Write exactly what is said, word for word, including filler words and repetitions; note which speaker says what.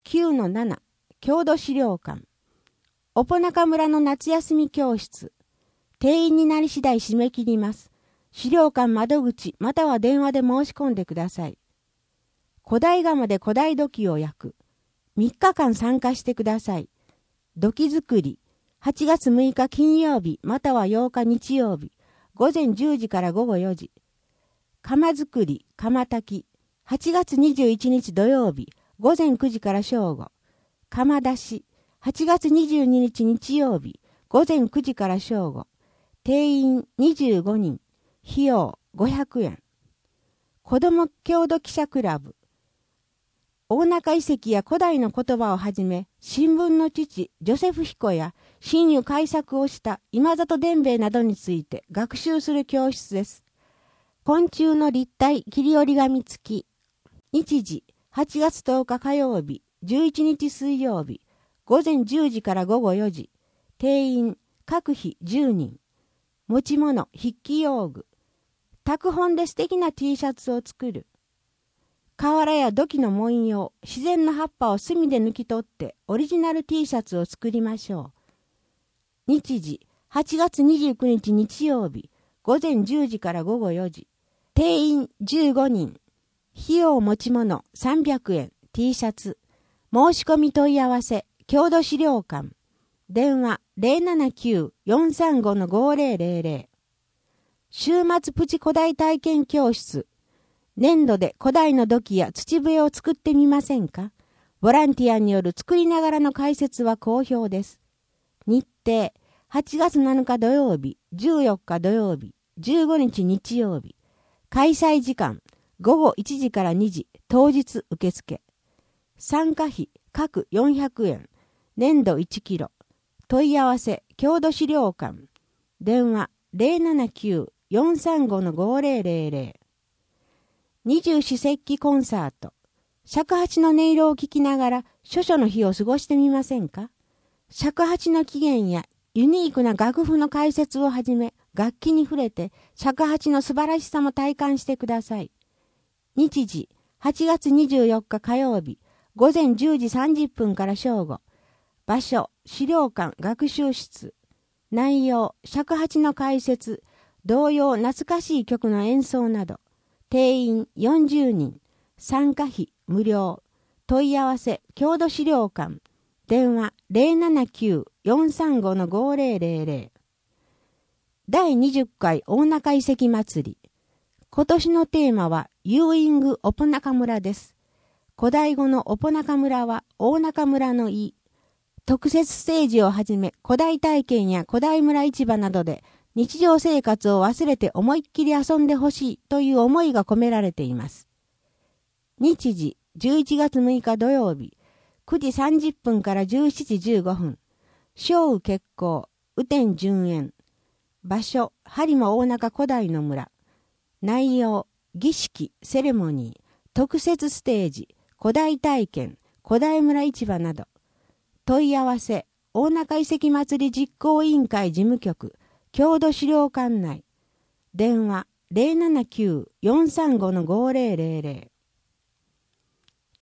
Speaker 1: きゅうのなな 郷土資料館おぽなか村の夏休み教室定員になり次第締め切ります。資料館窓口または電話で申し込んでください。古代窯で古代土器を焼くみっかかん参加してください。土器作りはちがつむいか金曜日またはようか日曜日ごぜんじゅうじからごごよじ。窯作り窯炊きはちがつにじゅういちにち土曜日ごぜんくじから正午。窯出しはちがつにじゅうににち日曜日ごぜんくじから正午。定員にじゅうごにん。費用ごひゃくえん。子ども郷土記者クラブ。大中遺跡や古代の言葉をはじめ、新聞の父ジョセフ彦や新湯改作をした今里伝兵衛などについて学習する教室です。昆虫の立体切り折り紙付き。日時はちがつとおか火曜日、じゅういちにち水曜日、ごぜんじゅうじからごごよじ。定員各費じゅうにん。持ち物筆記用具。拓本で素敵な T シャツを作る。瓦や土器の文様、自然の葉っぱを墨で抜き取ってオリジナル T シャツを作りましょう。日時はちがつにじゅうくにち日曜日、ごぜんじゅうじからごごよじ。定員じゅうごにん。費用持ち物さんびゃくえん T シャツ。申し込み問い合わせ、郷土資料館。電話 ゼロななきゅう よんさんご ごぜろぜろぜろ。週末プチ古代体験教室。粘土で古代の土器や土笛を作ってみませんか？ボランティアによる作りながらの解説は好評です。日程、はちがつなのか土曜日、じゅうよっか土曜日、じゅうごにち日曜日。開催時間、ごごいちじからにじ、当日受付。参加費、各よんひゃくえん。粘土いちキロ。問い合わせ、郷土資料館。電話ゼロななきゅう よんさんご ごぜろぜろぜろ。二十四節気コンサート。尺八の音色を聞きながら、諸々の日を過ごしてみませんか？尺八の起源やユニークな楽譜の解説をはじめ、楽器に触れて尺八の素晴らしさも体感してください。日時、はちがつにじゅうよっか火曜日、ごぜんじゅうじさんじゅっぷんから正午。場所、資料館学習室。内容、尺八の解説、童謡懐かしい曲の演奏など。定員よんじゅうにん。参加費無料。問い合わせ、郷土資料館。電話ゼロななきゅう よんさんご ごぜろぜろぜろ。だいにじゅっかい大中遺跡祭り。今年のテーマはユーイングオポナカ村です。古代語のオポナカ村は大中村の意。特設ステージをはじめ古代体験や古代村市場などで日常生活を忘れて思いっきり遊んでほしいという思いが込められています。日時じゅういちがつむいか土曜日くじさんじゅっぷんからじゅうしちじじゅうごふん。小雨決行、雨天順延。場所、播磨大中古代の村。内容、儀式、セレモニー、特設ステージ、古代体験、古代村市場など。問い合わせ、大中遺跡祭り実行委員会事務局、郷土資料館内。電話ゼロななきゅう よんさんご ごぜろぜろぜろ。